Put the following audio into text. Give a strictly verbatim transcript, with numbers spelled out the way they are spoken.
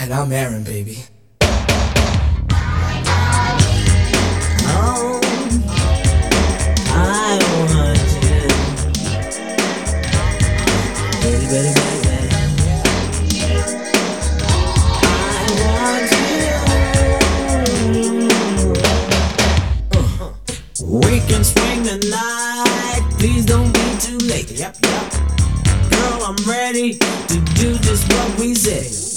And I'm Aaron, baby. Oh, I want you, baby, baby, baby. I want you. Uh. We can swing the night. Please don't be too late. Yep, yep. Girl, I'm ready to do just what we say.